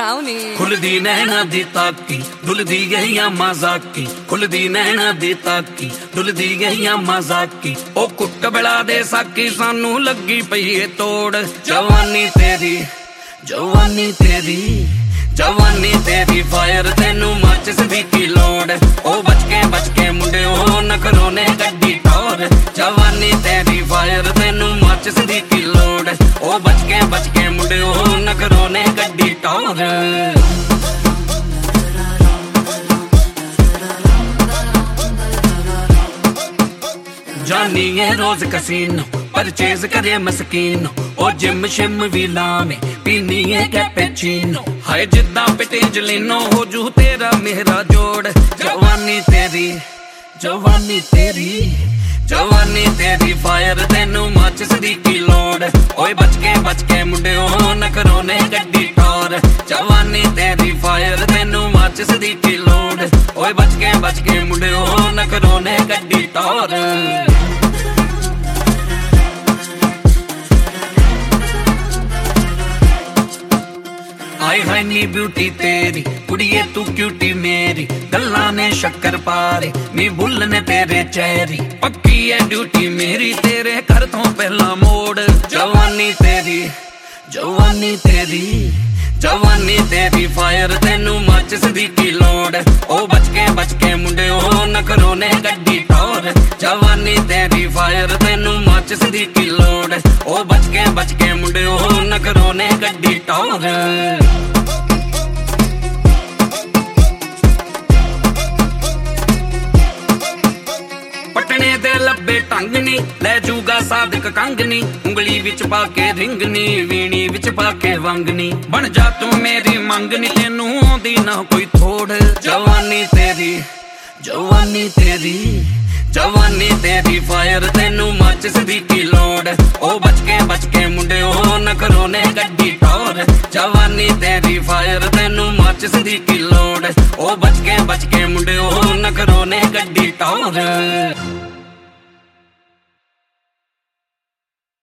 ਸੁਣਾਉਣੀ ਖੁੱਲਦੀ ਨੈਣਾ ਦੀ ਤਾਕੀ ਡੁੱਲਦੀ ਗਈਆਂ ਮਜ਼ਾਕੀ ਖੁੱਲਦੀ ਨੈਣਾ ਦੀ ਤਾਕੀ ਡੁੱਲਦੀ ਗਈਆਂ ਮਜ਼ਾਕੀ ਉਹ ਕੁੱਟ ਬਲਾ ਦੇ ਸਾਕੀ ਸਾਨੂੰ ਲੱਗੀ ਪਈ ਏ ਤੋੜ ਜਵਾਨੀ ਤੇਰੀ ਜਵਾਨੀ ਤੇਰੀ ਜਵਾਨੀ ਤੇਰੀ ਫਾਇਰ ਤੈਨੂੰ ਮਾਚਿਸ ਦੀ ਕੀ ਲੋੜ ਉਹ ਬਚ ਕੇ ਮੁੰਡਿਓ ਨਖਰੋਂ ਨੇ ਗੱਡੀ ਟੌਰ ਜਵਾਨੀ ਤੇਰੀ ਫਾਇਰ ਤੈਨੂੰ ਮਾਚਿਸ ਦੀ ਕੀ ਲੋੜ ਉਹ ਬਚ ਕੇ ਮੁੰਡਿਓ ਨਖਰੋਂ ਨੇ ਗੱਡੀ ਟੌਰ ਜਾਨੀ ਹੈ ਰੋਜ਼ ਕਸੀਨੋ परचेज करे मस्कीनो ओ जिम शिम भी लावे पीनी है कैपेचीनो हाय जिद्दां पेटेंजलिनो हो जू तेरा मेरा जोड़ जवानी तेरी जवानी तेरी जवानी तेरी फायर तेनू माचिस दी की लोड़ ओए बच के मुंडियो नखरों ने गड्डी टौर जवानी तेरी फायर तेनू माचिस दी की लोड़ ओए बच के मुंडियो नखरों ने गड्डी टौर हाय हाय नी ब्यूटी तेरी कुड़िए तू क्यूटी मेरी गल्ला ने शक्कर पारे नी बुल ने तेरे चेहरी पक्की है ड्यूटी मेरी तेरे घर तो पहला मोड़ जवानी तेरी जवानी तेरी जवानी तेरी फायर तेनू माचिस दी की लोड़ ओ बच के मुंडियो नखरों ने गड्डी टौर जवानी तेरी फायर तेनू माचिस दी की लोड़ ओ बच के मुंडियो नखरों ने गड्डी टौर पटने दे लब्बे ढंग नी लै जूगा सादिक कंग नी उंगली विच पाके रिंग नी वीणी विच पाके वंग नी बन जा तू मेरी मंग नी तेनू आंदी ना कोई थोड़ जवानी तेरी जवानी तेरी जवानी तेरी फायर तेनू माचिस दी की लोड़ ओ बच के मुंडियो नखरों ने गड्डी टौर जवानी तेरी फायर तेनू माचिस दी की लोड़ ओ बच के मुंडियो नखरों ने गड्डी टौर